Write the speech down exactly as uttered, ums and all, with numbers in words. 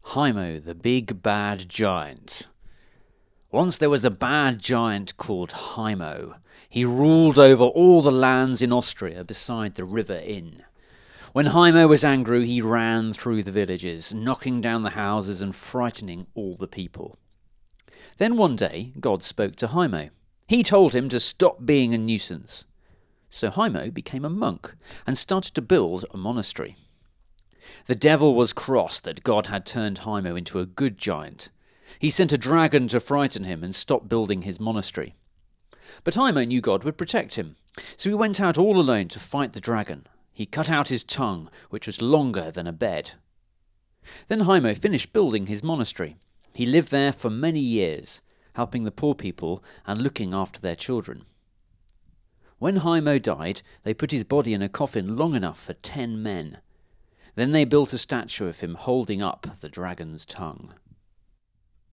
Haimo, the big bad giant. Once there was a bad giant called Haimo. He ruled over all the lands in Austria beside the river Inn. When Haimo was angry, he ran through the villages, knocking down the houses and frightening all the people. Then one day, God spoke to Haimo. He told him to stop being a nuisance. So Haimo became a monk and started to build a monastery. The devil was cross that God had turned Haimo into a good giant. He sent a dragon to frighten him and stop building his monastery. But Haimo knew God would protect him, so he went out all alone to fight the dragon. He cut out his tongue, which was longer than a bed. Then Haimo finished building his monastery. He lived there for many years, helping the poor people and looking after their children. When Haimo died, they put his body in a coffin long enough for ten men. Then they built a statue of him holding up the dragon's tongue.